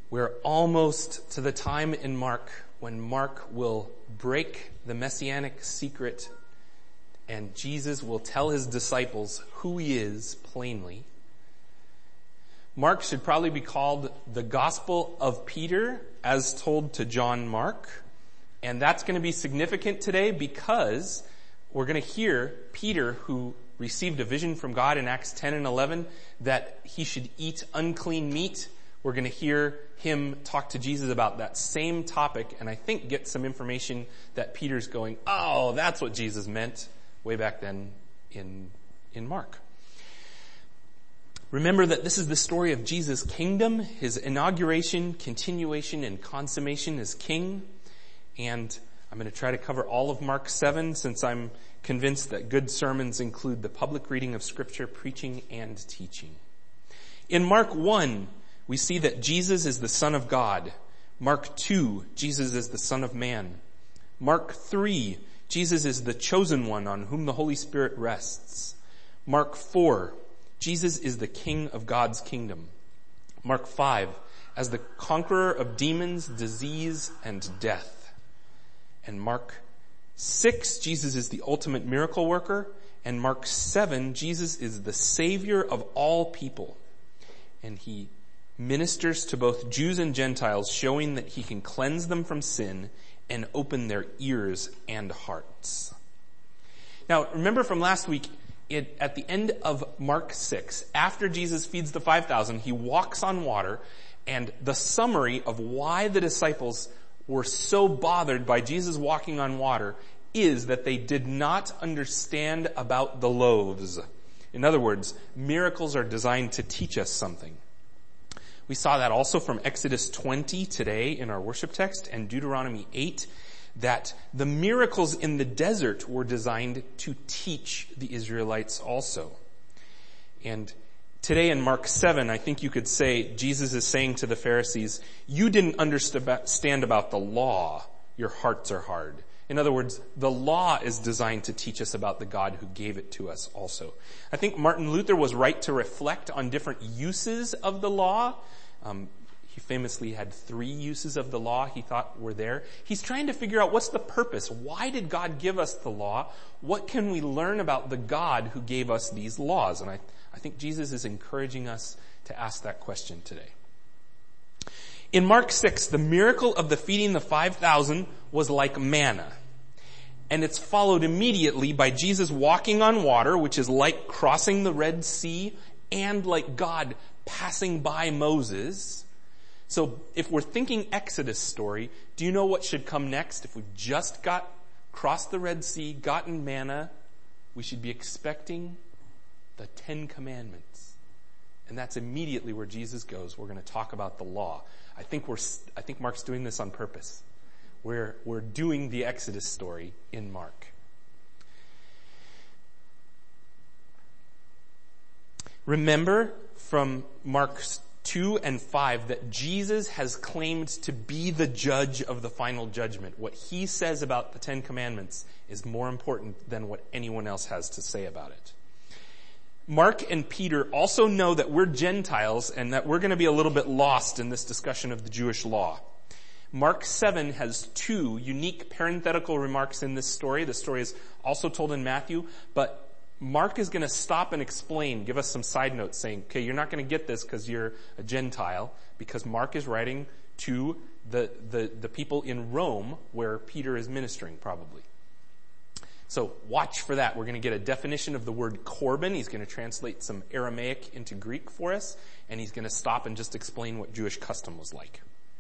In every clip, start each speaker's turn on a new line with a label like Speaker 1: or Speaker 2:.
Speaker 1: We're almost to the time in Mark when Mark will break the messianic secret and Jesus will tell his disciples who he is plainly. Mark should probably be called the Gospel of Peter as told to John Mark. And that's going to be significant today because we're going to hear Peter, who received a vision from God in Acts 10 and 11 that he should eat unclean meat. We're going to hear him talk to Jesus about that same topic and I think get some information that Peter's going, oh, that's what Jesus meant way back then in Mark. Remember that this is the story of Jesus' kingdom, his inauguration, continuation, and consummation as king. And I'm going to try to cover all of Mark 7 since I'm convinced that good sermons include the public reading of Scripture, preaching, and teaching. In Mark 1, we see that Jesus is the Son of God. Mark 2, Jesus is the Son of Man. Mark 3, Jesus is the chosen one on whom the Holy Spirit rests. Mark 4, Jesus is the King of God's kingdom. Mark 5, as the conqueror of demons, disease, and death. And Mark 6, Jesus is the ultimate miracle worker. And Mark 7, Jesus is the Savior of all people. And he ministers to both Jews and Gentiles, showing that he can cleanse them from sin and open their ears and hearts. Now, remember from last week, at the end of Mark 6, after Jesus feeds the 5,000, he walks on water, and the summary of why the disciples were so bothered by Jesus walking on water is that they did not understand about the loaves. In other words, miracles are designed to teach us something. We saw that also from Exodus 20 today in our worship text and Deuteronomy 8, that the miracles in the desert were designed to teach the Israelites also. And today in Mark 7, I think you could say Jesus is saying to the Pharisees, you didn't understand about the law, your hearts are hard. In other words, the law is designed to teach us about the God who gave it to us also. I think Martin Luther was right to reflect on different uses of the law. He famously had 3 uses of the law he thought were there. He's trying to figure out what's the purpose. Why did God give us the law? What can we learn about the God who gave us these laws? And I think Jesus is encouraging us to ask that question today. In Mark 6, the miracle of the feeding the 5,000 was like manna. And it's followed immediately by Jesus walking on water, which is like crossing the Red Sea, and like God passing by Moses. So if we're thinking Exodus story, do you know what should come next? If we've just crossed the Red Sea, gotten manna, we should be expecting the 10 Commandments. And that's immediately where Jesus goes. We're going to talk about the law. I think Mark's doing this on purpose. We're doing the Exodus story in Mark. Remember from Mark 2 and 5 that Jesus has claimed to be the judge of the final judgment. What he says about the 10 Commandments is more important than what anyone else has to say about it. Mark and Peter also know that we're Gentiles and that we're going to be a little bit lost in this discussion of the Jewish law. Mark 7 has 2 unique parenthetical remarks in this story. The story is also told in Matthew, but Mark is going to stop and explain, give us some side notes saying, okay, you're not going to get this because you're a Gentile, because Mark is writing to the people in Rome where Peter is ministering probably. So watch for that. We're going to get a definition of the word Corban. He's going to translate some Aramaic into Greek for us, and he's going to stop and just explain what Jewish custom was like.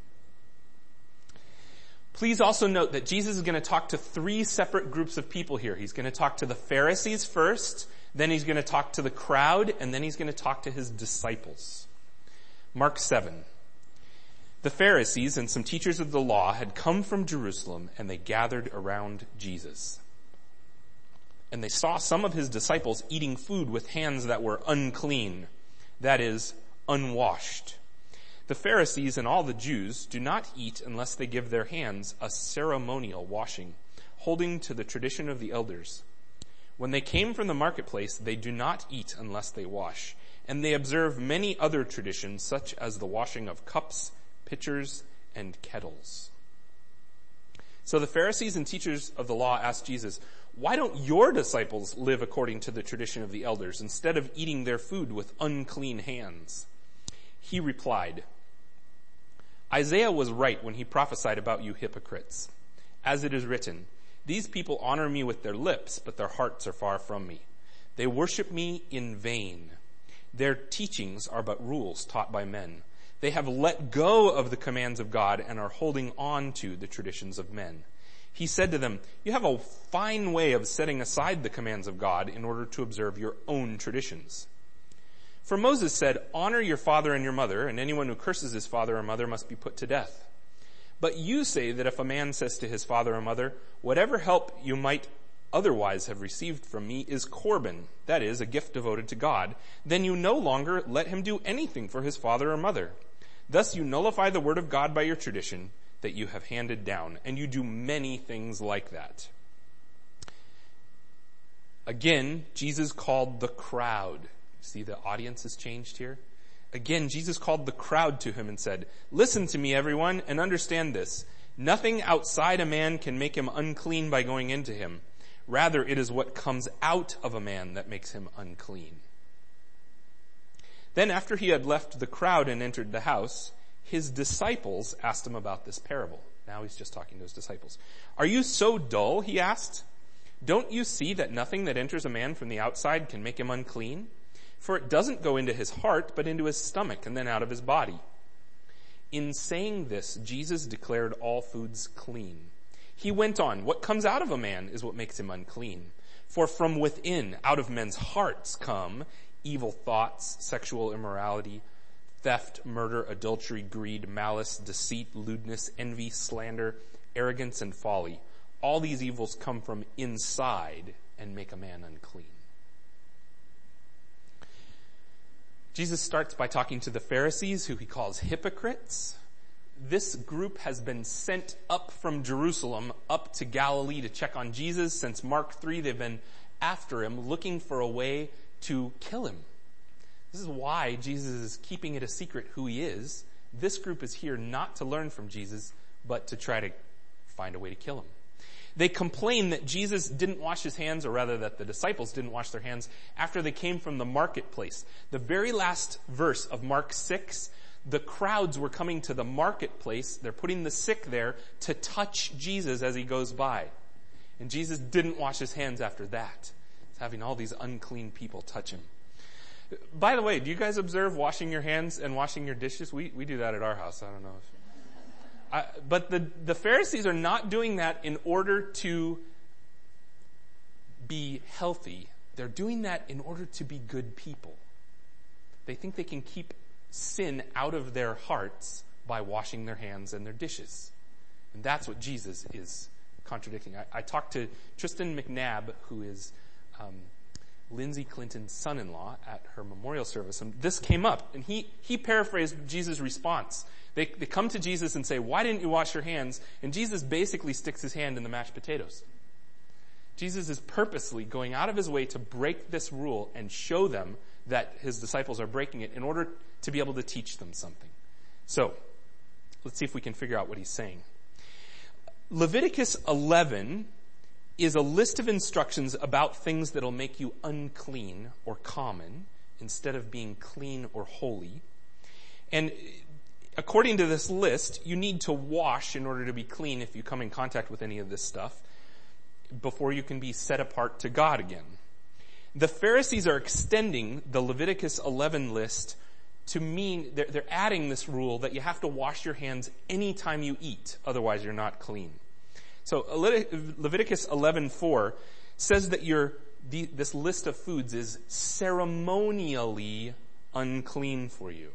Speaker 1: Please also note that Jesus is going to talk to 3 separate groups of people here. He's going to talk to the Pharisees first, then he's going to talk to the crowd, and then he's going to talk to his disciples. Mark 7. The Pharisees and some teachers of the law had come from Jerusalem, and they gathered around Jesus. And they saw some of his disciples eating food with hands that were unclean, that is, unwashed. The Pharisees and all the Jews do not eat unless they give their hands a ceremonial washing, holding to the tradition of the elders. When they came from the marketplace, they do not eat unless they wash, and they observe many other traditions, such as the washing of cups, pitchers and kettles. So the Pharisees and teachers of the law asked Jesus, why don't your disciples live according to the tradition of the elders instead of eating their food with unclean hands? He replied, Isaiah was right when he prophesied about you hypocrites. As it is written, these people honor me with their lips, but their hearts are far from me. They worship me in vain. Their teachings are but rules taught by men. They have let go of the commands of God and are holding on to the traditions of men. He said to them, you have a fine way of setting aside the commands of God in order to observe your own traditions. For Moses said, honor your father and your mother, and anyone who curses his father or mother must be put to death. But you say that if a man says to his father or mother, whatever help you might otherwise have received from me is Corban, that is, a gift devoted to God, then you no longer let him do anything for his father or mother. Thus you nullify the word of God by your tradition that you have handed down, and you do many things like that. Again, Jesus called the crowd. See, the audience has changed here. Again, Jesus called the crowd to him and said, listen to me, everyone, and understand this. Nothing outside a man can make him unclean by going into him. Rather, it is what comes out of a man that makes him unclean. Then after he had left the crowd and entered the house, his disciples asked him about this parable. Now he's just talking to his disciples. Are you so dull? He asked. Don't you see that nothing that enters a man from the outside can make him unclean? For it doesn't go into his heart, but into his stomach and then out of his body. In saying this, Jesus declared all foods clean. He went on, what comes out of a man is what makes him unclean. For from within, out of men's hearts come evil thoughts, sexual immorality, theft, murder, adultery, greed, malice, deceit, lewdness, envy, slander, arrogance, and folly. All these evils come from inside and make a man unclean. Jesus starts by talking to the Pharisees, who he calls hypocrites. This group has been sent up from Jerusalem up to Galilee to check on Jesus. Since Mark 3, they've been after him, looking for a way to kill him. This is why Jesus is keeping it a secret who he is. This group is here not to learn from Jesus, but to try to find a way to kill him. They complain that Jesus didn't wash his hands, or rather that the disciples didn't wash their hands after they came from the marketplace. The very last verse of Mark 6, the crowds were coming to the marketplace. They're putting the sick there to touch Jesus as he goes by. And Jesus didn't wash his hands after that. He's having all these unclean people touch him. By the way, do you guys observe washing your hands and washing your dishes? We do that at our house. I don't know if... But the Pharisees are not doing that in order to be healthy. They're doing that in order to be good people. They think they can keep sin out of their hearts by washing their hands and their dishes. And that's what Jesus is contradicting. I talked to Tristan McNabb, who is Lindsay Clinton's son-in-law, at her memorial service, and this came up, and he paraphrased Jesus' response. They come to Jesus and say, why didn't you wash your hands? And Jesus basically sticks his hand in the mashed potatoes. Jesus is purposely going out of his way to break this rule and show them that his disciples are breaking it in order to be able to teach them something. So, let's see if we can figure out what he's saying. Leviticus 11 is a list of instructions about things that'll make you unclean or common instead of being clean or holy. And according to this list, you need to wash in order to be clean if you come in contact with any of this stuff before you can be set apart to God again. The Pharisees are extending the Leviticus 11 list to mean they're adding this rule that you have to wash your hands anytime you eat, otherwise you're not clean. So Leviticus 11:4 says that this list of foods is ceremonially unclean for you.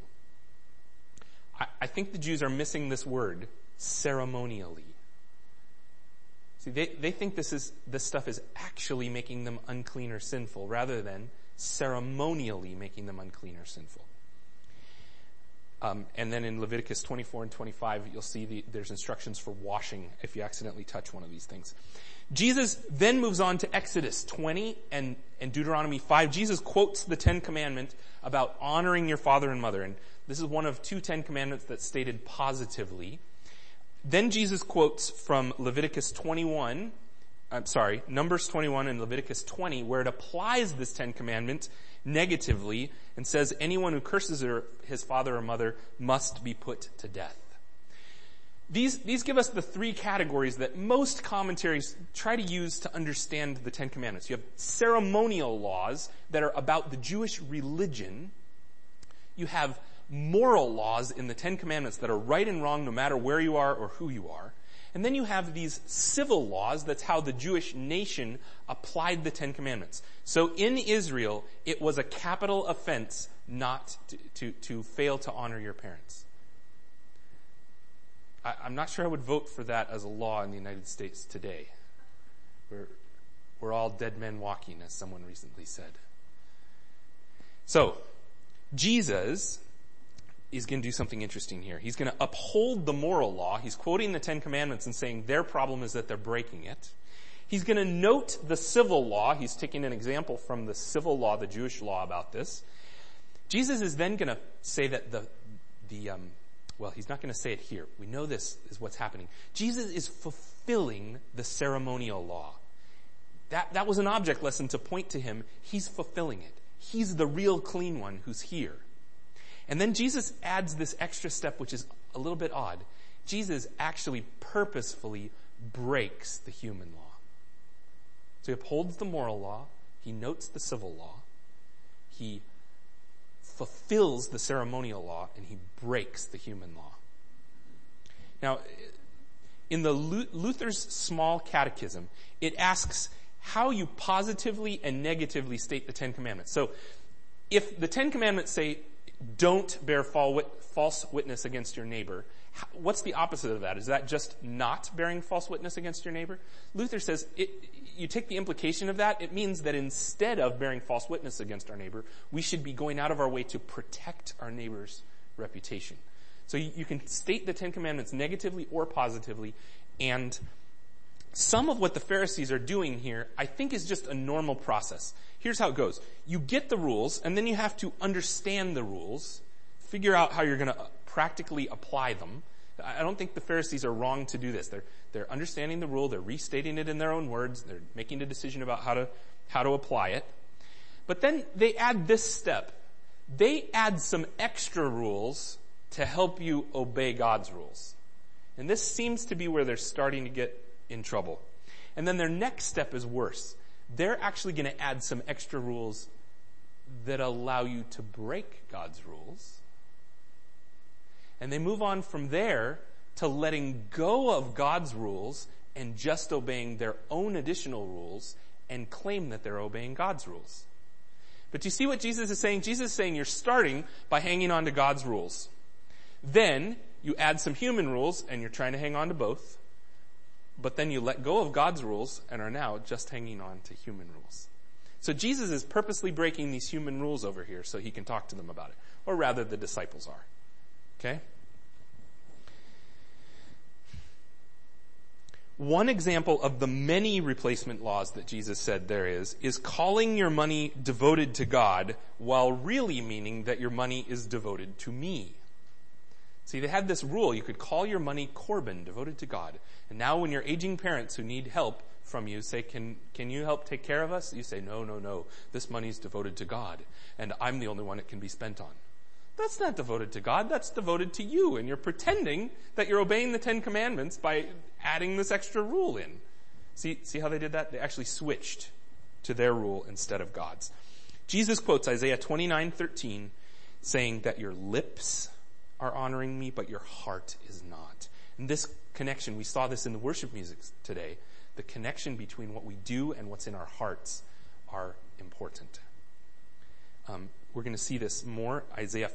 Speaker 1: I think the Jews are missing this word, ceremonially. See, they think this stuff is actually making them unclean or sinful, rather than ceremonially making them unclean or sinful. And then in Leviticus 24 and 25, you'll see there's instructions for washing if you accidentally touch one of these things. Jesus then moves on to Exodus 20 and Deuteronomy 5. Jesus quotes the Ten Commandments about honoring your father and mother. And this is one of 2 Ten Commandments that's stated positively. Then Jesus quotes from Numbers 21 and Leviticus 20, where it applies this Ten Commandment negatively and says anyone who curses his father or mother must be put to death. These give us the 3 categories that most commentaries try to use to understand the Ten Commandments. You have ceremonial laws that are about the Jewish religion. You have moral laws in the Ten Commandments that are right and wrong no matter where you are or who you are. And then you have these civil laws. That's how the Jewish nation applied the Ten Commandments. So in Israel, it was a capital offense not to fail to honor your parents. I'm not sure I would vote for that as a law in the United States today. We're all dead men walking, as someone recently said. So, Jesus is going to do something interesting here. He's going to uphold the moral law. He's quoting the Ten Commandments and saying their problem is that they're breaking it. He's going to note the civil law. He's taking an example from the civil law, the Jewish law about this. Jesus is then going to say that well, he's not going to say it here. We know this is what's happening. Jesus is fulfilling the ceremonial law. That was an object lesson to point to him. He's fulfilling it. He's the real clean one who's here. And then Jesus adds this extra step, which is a little bit odd. Jesus actually purposefully breaks the human law. So he upholds the moral law. He notes the civil law. He fulfills the ceremonial law, and he breaks the human law. Now, in the Luther's Small Catechism, it asks how you positively and negatively state the Ten Commandments. So, if the Ten Commandments say, don't bear false witness against your neighbor, what's the opposite of that? Is that just not bearing false witness against your neighbor? Luther says, you take the implication of that, it means that instead of bearing false witness against our neighbor, we should be going out of our way to protect our neighbor's reputation. So you can state the Ten Commandments negatively or positively, and some of what the Pharisees are doing here, I think, is just a normal process. Here's how it goes. You get the rules, and then you have to understand the rules, figure out how you're going to practically apply them. I don't think the Pharisees are wrong to do this. They're understanding the rule, they're restating it in their own words, they're making a decision about how to apply it. But then they add this step. They add some extra rules to help you obey God's rules. And this seems to be where they're starting to get in trouble. And then their next step is worse. They're actually going to add some extra rules that allow you to break God's rules. And they move on from there to letting go of God's rules and just obeying their own additional rules and claim that they're obeying God's rules. But you see what Jesus is saying? Jesus is saying you're starting by hanging on to God's rules. Then you add some human rules and you're trying to hang on to both. But then you let go of God's rules and are now just hanging on to human rules. So Jesus is purposely breaking these human rules over here so he can talk to them about it. Or rather, the disciples are. Okay? One example of the many replacement laws that Jesus said there is calling your money devoted to God while really meaning that your money is devoted to me. See, they had this rule. You could call your money Corban, devoted to God. And now when your aging parents who need help from you say, can you help take care of us? You say, no. This money's devoted to God. And I'm the only one it can be spent on. That's not devoted to God. That's devoted to you. And you're pretending that you're obeying the Ten Commandments by adding this extra rule in. See how they did that? They actually switched to their rule instead of God's. Jesus quotes Isaiah 29:13 saying that your lips are honoring me, but your heart is not. And this connection, we saw this in the worship music today, the connection between what we do and what's in our hearts are important. We're going to see this more. Isaiah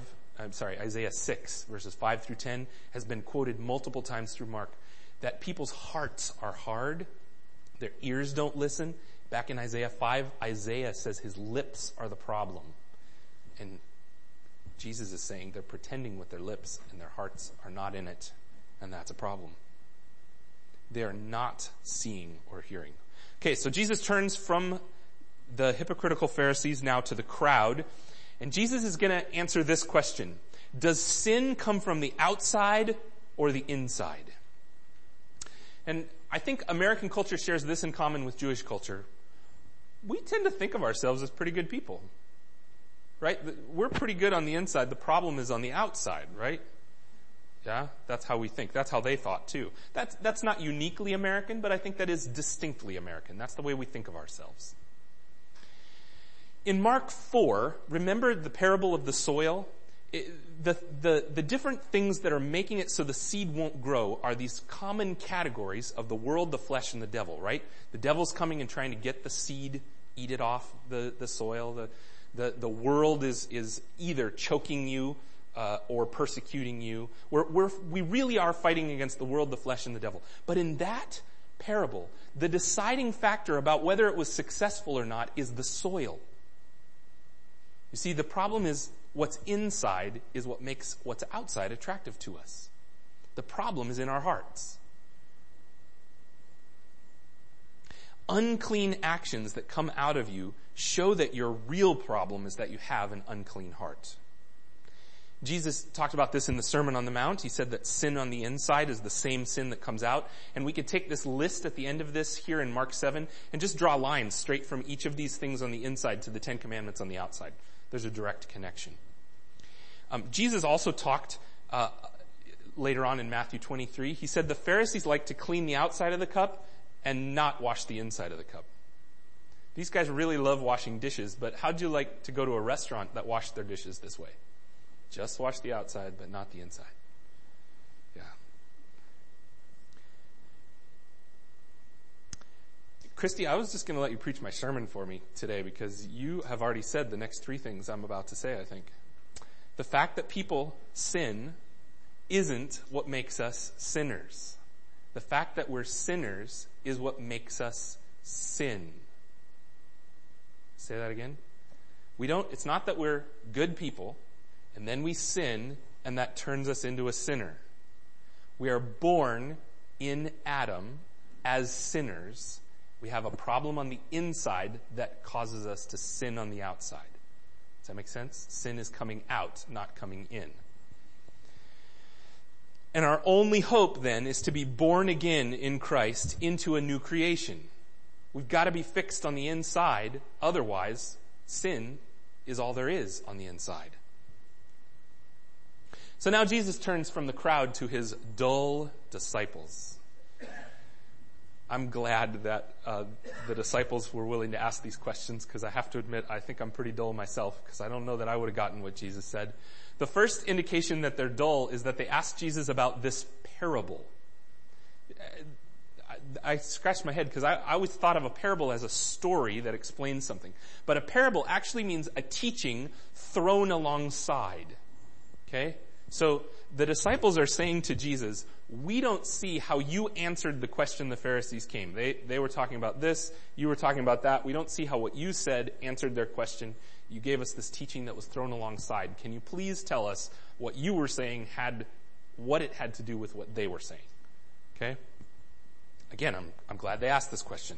Speaker 1: 6, verses 5 through 10 has been quoted multiple times through Mark, that people's hearts are hard, their ears don't listen. Back in Isaiah 5, Isaiah says his lips are the problem. And Jesus is saying they're pretending with their lips and their hearts are not in it, and that's a problem. They are not seeing or hearing. Okay, so Jesus turns from the hypocritical Pharisees now to the crowd, and Jesus is going to answer this question. Does sin come from the outside or the inside? And I think American culture shares this in common with Jewish culture. We tend to think of ourselves as pretty good people, right? We're pretty good on the inside. The problem is on the outside, right? Yeah, that's how we think. That's how they thought too. That's not uniquely American, but I think that is distinctly American. That's the way we think of ourselves. In Mark 4, remember the parable of the soil? The different things that are making it so the seed won't grow are these common categories of the world, the flesh, and the devil, right? The devil's coming and trying to get the seed, eat it off the soil. The world is either choking you or persecuting you. We really are fighting against the world, the flesh, and the devil. But in that parable, the deciding factor about whether it was successful or not is the soil. You see, the problem is what's inside is what makes what's outside attractive to us. The problem is in our hearts. Unclean actions that come out of you show that your real problem is that you have an unclean heart. Jesus talked about this in the Sermon on the Mount. He said that sin on the inside is the same sin that comes out. And we could take this list at the end of this here in Mark 7 and just draw lines straight from each of these things on the inside to the 10 Commandments on the outside. There's a direct connection. Jesus also talked later on in Matthew 23. He said the Pharisees like to clean the outside of the cup and not wash the inside of the cup. These guys really love washing dishes, but how'd you like to go to a restaurant that washed their dishes this way? Just wash the outside, but not the inside. Yeah. Christy, I was just going to let you preach my sermon for me today because you have already said the next three things I'm about to say, I think. The fact that people sin isn't what makes us sinners. The fact that we're sinners is what makes us sin. Say that again. It's not that we're good people and then we sin and that turns us into a sinner. We are born in Adam as sinners. We have a problem on the inside that causes us to sin on the outside. Does that make sense? Sin is coming out, not coming in. And our only hope then is to be born again in Christ into a new creation. We've got to be fixed on the inside. Otherwise, sin is all there is on the inside. So now Jesus turns from the crowd to his dull disciples. I'm glad that the disciples were willing to ask these questions because I have to admit I think I'm pretty dull myself because I don't know that I would have gotten what Jesus said. The first indication that they're dull is that they asked Jesus about this parable. I scratched my head because I always thought of a parable as a story that explains something. But a parable actually means a teaching thrown alongside. Okay? So the disciples are saying to Jesus, we don't see how you answered the question the Pharisees came. They were talking about this, you were talking about that. We don't see how what you said answered their question. You gave us this teaching that was thrown alongside. Can you please tell us what you were saying what it had to do with what they were saying? Okay? Again, I'm glad they asked this question.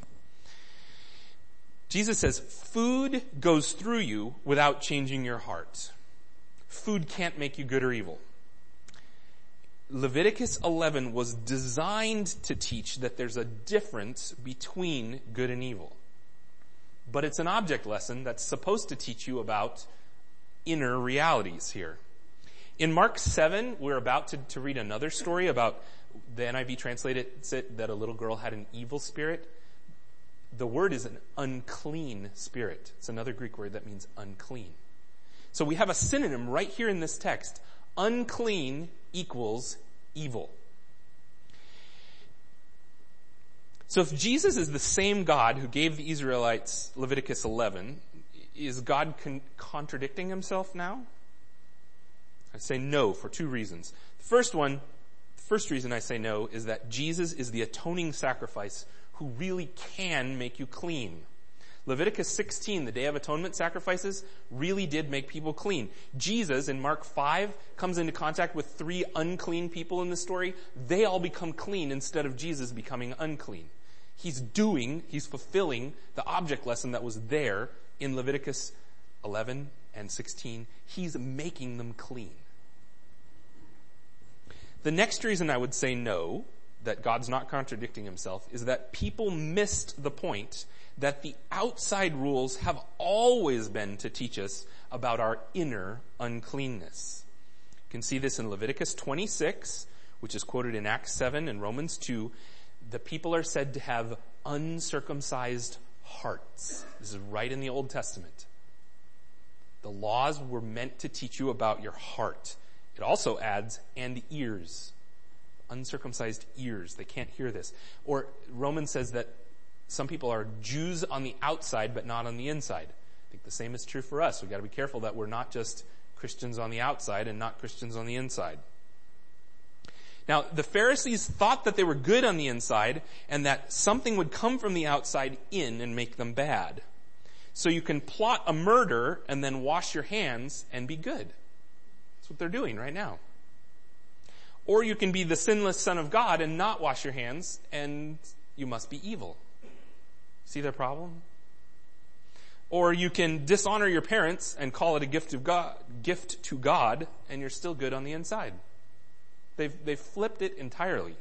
Speaker 1: Jesus says, food goes through you without changing your heart. Food can't make you good or evil. Leviticus 11 was designed to teach that there's a difference between good and evil. But it's an object lesson that's supposed to teach you about inner realities here. In Mark 7, we're about to read another story about, the NIV translated it that a little girl had an evil spirit. The word is an unclean spirit. It's another Greek word that means unclean. So we have a synonym right here in this text. Unclean equals evil. So if Jesus is the same God who gave the Israelites Leviticus 11, is God contradicting himself now? I say no for two reasons. The first reason I say no is that Jesus is the atoning sacrifice who really can make you clean. Leviticus 16, the Day of Atonement sacrifices, really did make people clean. Jesus, in Mark 5, comes into contact with 3 unclean people in the story. They all become clean instead of Jesus becoming unclean. He's fulfilling the object lesson that was there in Leviticus 11 and 16. He's making them clean. The next reason I would say no, that God's not contradicting himself, is that people missed the point that the outside rules have always been to teach us about our inner uncleanness. You can see this in Leviticus 26, which is quoted in Acts 7 and Romans 2. The people are said to have uncircumcised hearts. This is right in the Old Testament. The laws were meant to teach you about your heart. It also adds, and ears. Uncircumcised ears. They can't hear this. Or Romans says that some people are Jews on the outside, but not on the inside. I think the same is true for us. We've got to be careful that we're not just Christians on the outside and not Christians on the inside. Now, the Pharisees thought that they were good on the inside and that something would come from the outside in and make them bad. So you can plot a murder and then wash your hands and be good. That's what they're doing right now. Or you can be the sinless Son of God and not wash your hands and you must be evil. See their problem? Or you can dishonor your parents and call it a gift to God, and you're still good on the inside. They've flipped it entirely.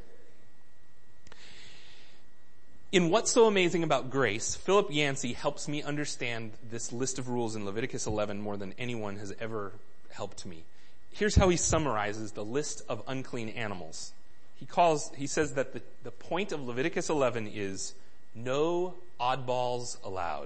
Speaker 1: In What's So Amazing About Grace, Philip Yancey helps me understand this list of rules in Leviticus 11 more than anyone has ever helped me. Here's how he summarizes the list of unclean animals. He says that the point of Leviticus 11 is no oddballs allowed.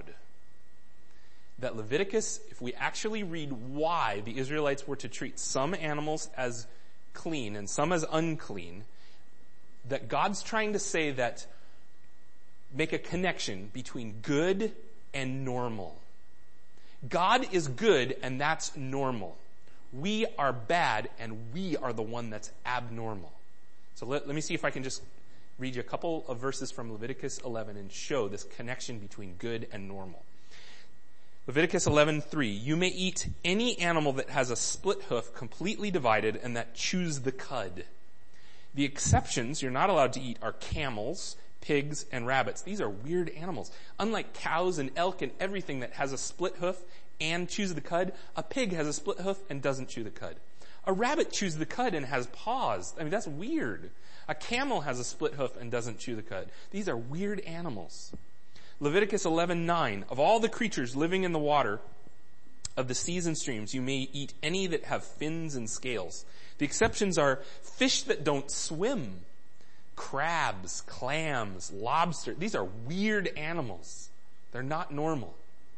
Speaker 1: That Leviticus, if we actually read why the Israelites were to treat some animals as clean and some as unclean, that God's trying to say that make a connection between good and normal. God is good and that's normal. We are bad and we are the one that's abnormal. So let me see if I can just read you a couple of verses from Leviticus 11 and show this connection between good and normal. Leviticus 11:3, you may eat any animal that has a split hoof completely divided and that chews the cud. The exceptions you're not allowed to eat are camels, pigs, and rabbits. These are weird animals. Unlike cows and elk and everything that has a split hoof and chews the cud, a pig has a split hoof and doesn't chew the cud. A rabbit chews the cud and has paws. I mean, that's weird. A camel has a split hoof and doesn't chew the cud. These are weird animals. Leviticus 11:9, of all the creatures living in the water of the seas and streams, you may eat any that have fins and scales. The exceptions are fish that don't swim, crabs, clams, lobster. These are weird animals. They're not normal.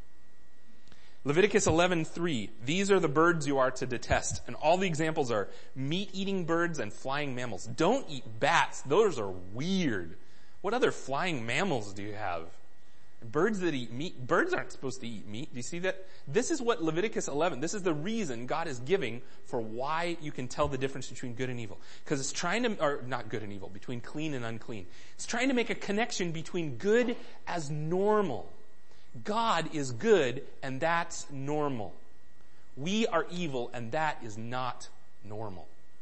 Speaker 1: Leviticus 11:3, these are the birds you are to detest. And all the examples are meat-eating birds and flying mammals. Don't eat bats. Those are weird. What other flying mammals do you have? Birds that eat meat. Birds aren't supposed to eat meat. Do you see that? This is what Leviticus 11, this is the reason God is giving for why you can tell the difference between good and evil. Because it's trying to, or not good and evil, between clean and unclean. It's trying to make a connection between good as normal. God is good and that's normal. We are evil and that is not normal.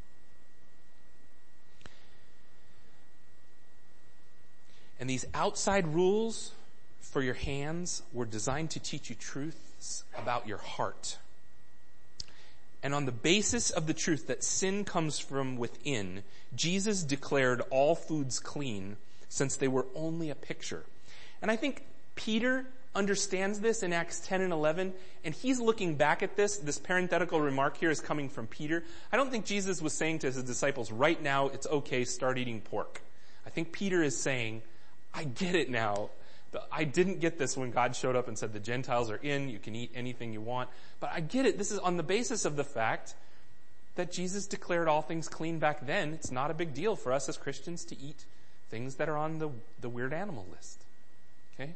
Speaker 1: And these outside rules for your hands were designed to teach you truths about your heart. And on the basis of the truth that sin comes from within, Jesus declared all foods clean since they were only a picture. And I think Peter understands this in Acts 10 and 11, and he's looking back at this. This parenthetical remark here is coming from Peter. I don't think Jesus was saying to his disciples, right now it's okay, start eating pork. I think Peter is saying, I get it now. I didn't get this when God showed up and said the Gentiles are in, you can eat anything you want. But I get it. This is on the basis of the fact that Jesus declared all things clean back then. It's not a big deal for us as Christians to eat things that are on the weird animal list. Okay?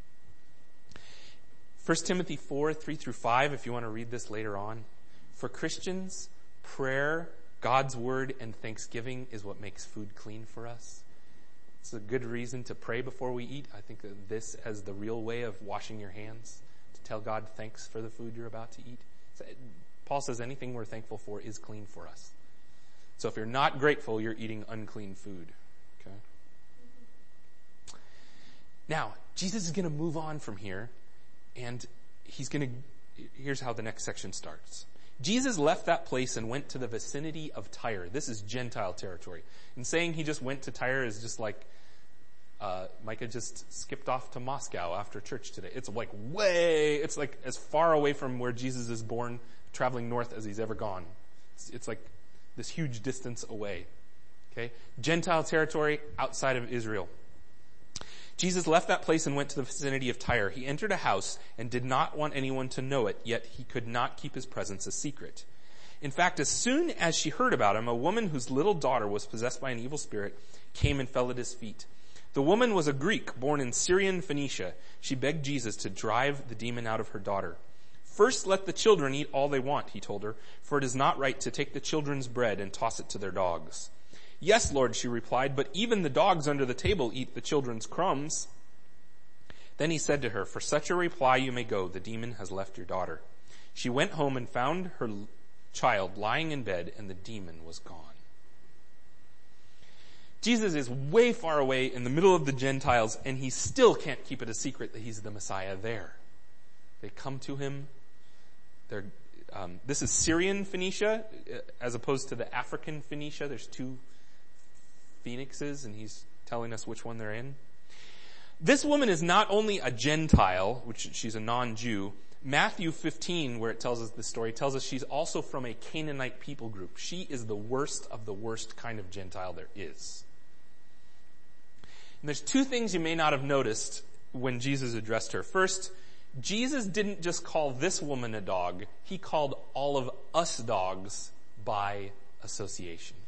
Speaker 1: 1 Timothy 4:3-5, if you want to read this later on. For Christians, prayer, God's word, and thanksgiving is what makes food clean for us. It's a good reason to pray before we eat. I think of this as the real way of washing your hands, to tell God thanks for the food you're about to eat. Paul says anything we're thankful for is clean for us. So if you're not grateful, you're eating unclean food. Okay? Now, Jesus is going to move on from here, and here's how the next section starts. Jesus left that place and went to the vicinity of Tyre. This is Gentile territory. And saying he just went to Tyre is just like Micah just skipped off to Moscow after church today. It's like it's like as far away from where Jesus is born, traveling north as he's ever gone. It's like this huge distance away. Okay? Gentile territory outside of Israel. Jesus left that place and went to the vicinity of Tyre. He entered a house and did not want anyone to know it, yet he could not keep his presence a secret. In fact, as soon as she heard about him, a woman whose little daughter was possessed by an evil spirit came and fell at his feet. The woman was a Greek born in Syrian Phoenicia. She begged Jesus to drive the demon out of her daughter. First, let the children eat all they want, he told her, for it is not right to take the children's bread and toss it to their dogs. Yes, Lord, she replied, but even the dogs under the table eat the children's crumbs. Then he said to her, for such a reply you may go, the demon has left your daughter. She went home and found her child lying in bed, and the demon was gone. Jesus is way far away in the middle of the Gentiles, and he still can't keep it a secret that he's the Messiah there. They come to him. This is Syrian Phoenicia, as opposed to the African Phoenicia. There's two phoenixes, and he's telling us which one they're in. This woman is not only a Gentile, which she's a non-Jew. Matthew 15, where it tells us this story, tells us she's also from a Canaanite people group. She is the worst of the worst kind of Gentile there is. And there's two things you may not have noticed when Jesus addressed her. First, Jesus didn't just call this woman a dog. He called all of us dogs by association.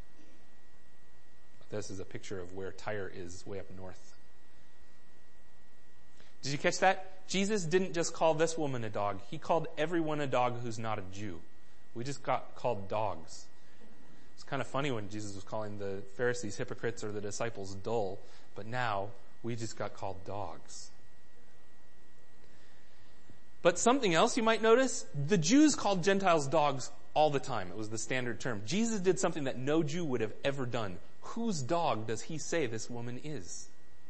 Speaker 1: This is a picture of where Tyre is, way up north. Did you catch that? Jesus didn't just call this woman a dog. He called everyone a dog who's not a Jew. We just got called dogs. It's kind of funny when Jesus was calling the Pharisees hypocrites or the disciples dull, but now we just got called dogs. But something else you might notice, the Jews called Gentiles dogs all the time. It was the standard term. Jesus did something that no Jew would have ever done. Whose dog does he say this woman is?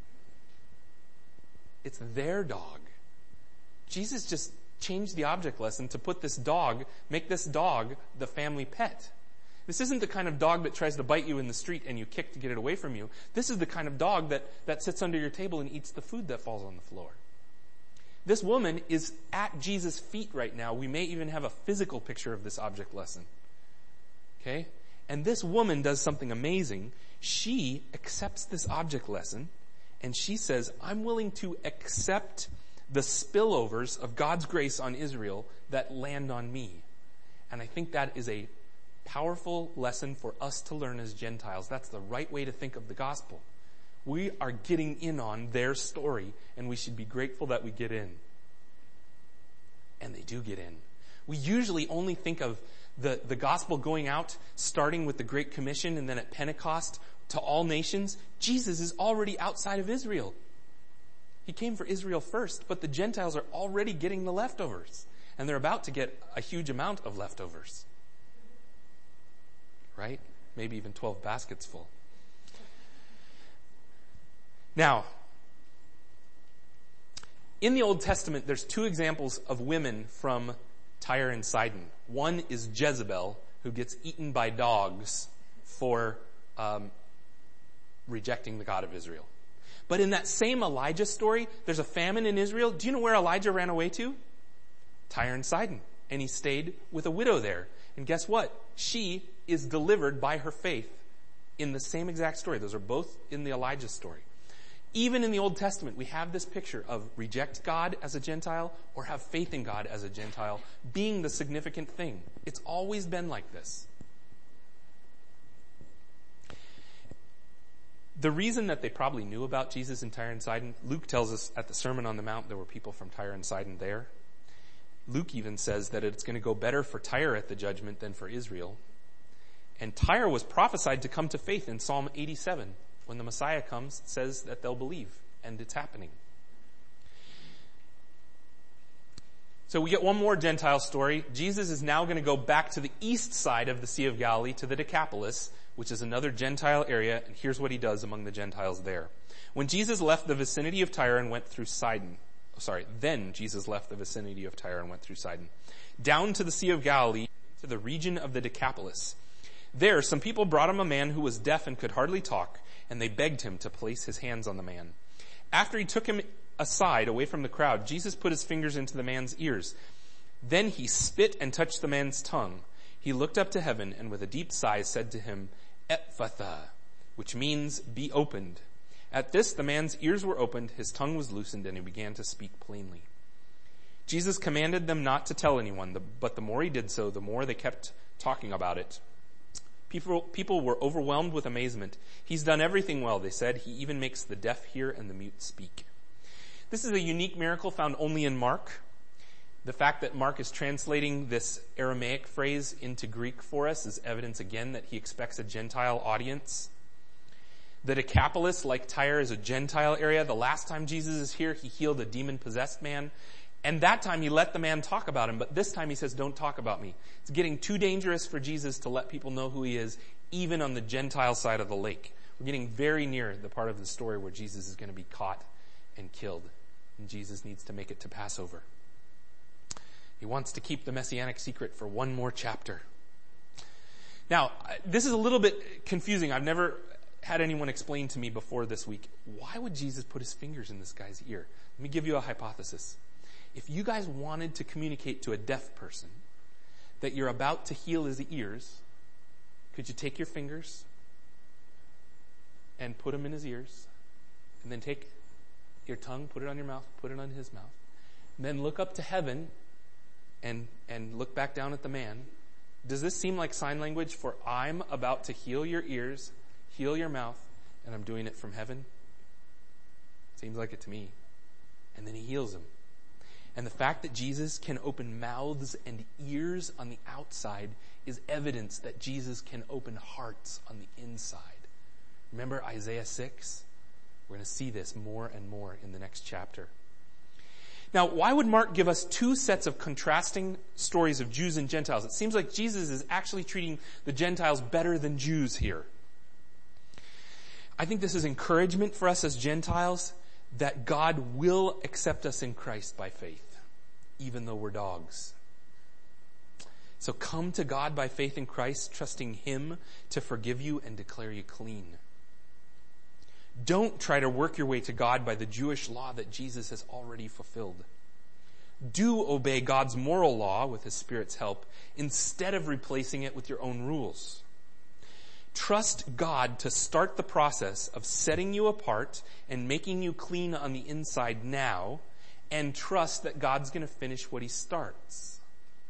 Speaker 1: It's their dog. Jesus just changed the object lesson to put this dog, make this dog the family pet. This isn't the kind of dog that tries to bite you in the street and you kick to get it away from you. This is the kind of dog that sits under your table and eats the food that falls on the floor. This woman is at Jesus' feet right now. We may even have a physical picture of this object lesson. Okay? And this woman does something amazing. She accepts this object lesson and she says, I'm willing to accept the spillovers of God's grace on Israel that land on me. And I think that is a powerful lesson for us to learn as Gentiles. That's the right way to think of the gospel. We are getting in on their story, and we should be grateful that we get in. And they do get in. We usually only think of the gospel going out, starting with the Great Commission, and then at Pentecost to all nations. Jesus is already outside of Israel. He came for Israel first, but the Gentiles are already getting the leftovers. And they're about to get a huge amount of leftovers. Right? Maybe even 12 baskets full. Now, in the Old Testament, there's two examples of women from Tyre and Sidon. One is Jezebel, who gets eaten by dogs for rejecting the God of Israel. But in that same Elijah story, there's a famine in Israel. Do you know where Elijah ran away to? Tyre and Sidon. And he stayed with a widow there. And guess what? She is delivered by her faith in the same exact story. Those are both in the Elijah story. Even in the Old Testament, we have this picture of reject God as a Gentile or have faith in God as a Gentile being the significant thing. It's always been like this. The reason that they probably knew about Jesus in Tyre and Sidon, Luke tells us at the Sermon on the Mount there were people from Tyre and Sidon there. Luke even says that it's going to go better for Tyre at the judgment than for Israel. And Tyre was prophesied to come to faith in Psalm 87. When the Messiah comes, it says that they'll believe, and it's happening. So we get one more Gentile story. Jesus is now going to go back to the east side of the Sea of Galilee, to the Decapolis, which is another Gentile area, and here's what he does among the Gentiles there. When Jesus left the vicinity of Tyre and went through Sidon, then Jesus left the vicinity of Tyre and went through Sidon, down to the Sea of Galilee, to the region of the Decapolis. There, some people brought him a man who was deaf and could hardly talk, and they begged him to place his hands on the man. After he took him aside, away from the crowd, Jesus put his fingers into the man's ears. Then he spit and touched the man's tongue. He looked up to heaven and with a deep sigh said to him, Ephphatha, which means be opened. At this, the man's ears were opened, his tongue was loosened, and he began to speak plainly. Jesus commanded them not to tell anyone, but the more he did so, the more they kept talking about it. People were overwhelmed with amazement. He's done everything well, they said. He even makes the deaf hear and the mute speak. This is a unique miracle found only in Mark. The fact that Mark is translating this Aramaic phrase into Greek for us is evidence again that he expects a Gentile audience. The Decapolis, like Tyre, is a Gentile area. The last time Jesus is here, he healed a demon-possessed man. And that time he let the man talk about him, but this time he says, don't talk about me. It's getting too dangerous for Jesus to let people know who he is, even on the Gentile side of the lake. We're getting very near the part of the story where Jesus is going to be caught and killed. And Jesus needs to make it to Passover. He wants to keep the Messianic secret for one more chapter. Now, this is a little bit confusing. I've never had anyone explain to me before this week, why would Jesus put his fingers in this guy's ear? Let me give you a hypothesis. If you guys wanted to communicate to a deaf person that you're about to heal his ears, could you take your fingers and put them in his ears, and then take your tongue, put it on your mouth, put it on his mouth, and then look up to heaven and look back down at the man? Does this seem like sign language for I'm about to heal your ears, heal your mouth, and I'm doing it from heaven? Seems like it to me. And then he heals him. And the fact that Jesus can open mouths and ears on the outside is evidence that Jesus can open hearts on the inside. Remember Isaiah 6? We're going to see this more and more in the next chapter. Now, why would Mark give us two sets of contrasting stories of Jews and Gentiles? It seems like Jesus is actually treating the Gentiles better than Jews here. I think this is encouragement for us as Gentiles that God will accept us in Christ by faith, even though we're dogs. So come to God by faith in Christ, trusting him to forgive you and declare you clean. Don't try to work your way to God by the Jewish law that Jesus has already fulfilled. Do obey God's moral law with his Spirit's help instead of replacing it with your own rules. Trust God to start the process of setting you apart and making you clean on the inside now, and trust that God's going to finish what he starts.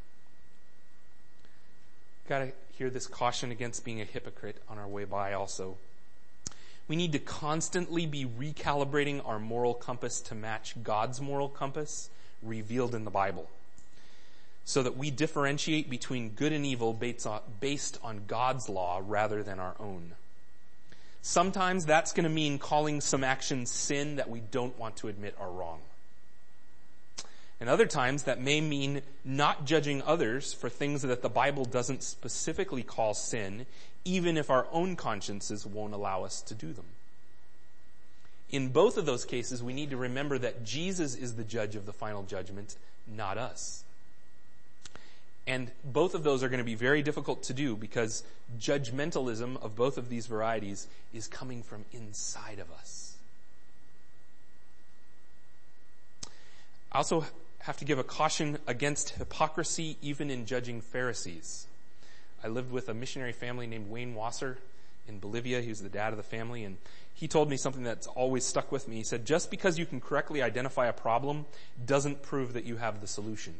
Speaker 1: Got to hear this caution against being a hypocrite on our way by also. We need to constantly be recalibrating our moral compass to match God's moral compass revealed in the Bible, so that we differentiate between good and evil based on God's law rather than our own. Sometimes that's going to mean calling some actions sin that we don't want to admit are wrong. And other times that may mean not judging others for things that the Bible doesn't specifically call sin, even if our own consciences won't allow us to do them. In both of those cases, we need to remember that Jesus is the judge of the final judgment, not us. And both of those are going to be very difficult to do because judgmentalism of both of these varieties is coming from inside of us. I also have to give a caution against hypocrisy even in judging Pharisees. I lived with a missionary family named Wayne Wasser in Bolivia. He was the dad of the family, and he told me something that's always stuck with me. He said, just because you can correctly identify a problem doesn't prove that you have the solution.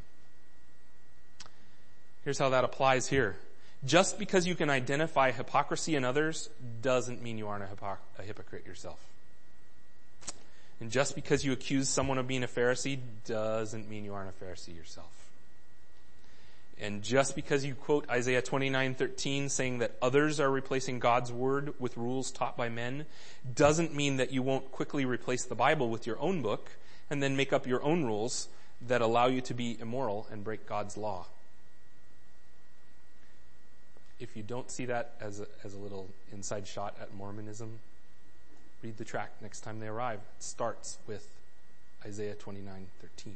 Speaker 1: Here's how that applies here. Just because you can identify hypocrisy in others doesn't mean you aren't a hypocrite yourself. And just because you accuse someone of being a Pharisee doesn't mean you aren't a Pharisee yourself. And just because you quote Isaiah 29:13 saying that others are replacing God's word with rules taught by men doesn't mean that you won't quickly replace the Bible with your own book and then make up your own rules that allow you to be immoral and break God's law. If you don't see that as a little inside shot at Mormonism, read the tract next time they arrive. It starts with Isaiah 29:13.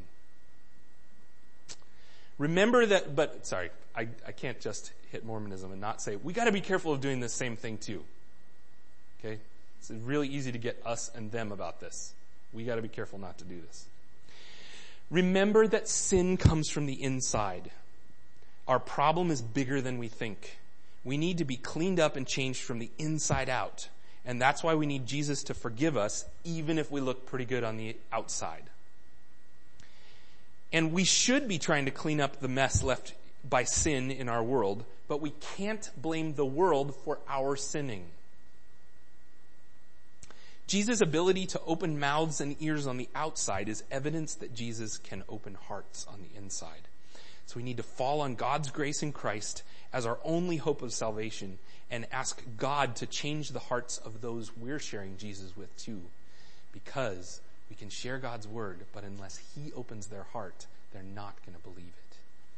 Speaker 1: Remember that, I can't just hit Mormonism and not say, we got to be careful of doing the same thing too. Okay? It's really easy to get us and them about this. We got to be careful not to do this. Remember that sin comes from the inside. Our problem is bigger than we think. We need to be cleaned up and changed from the inside out. And that's why we need Jesus to forgive us, even if we look pretty good on the outside. And we should be trying to clean up the mess left by sin in our world, but we can't blame the world for our sinning. Jesus' ability to open mouths and ears on the outside is evidence that Jesus can open hearts on the inside. So we need to fall on God's grace in Christ as our only hope of salvation and ask God to change the hearts of those we're sharing Jesus with too. Because we can share God's word, but unless he opens their heart, they're not going to believe it.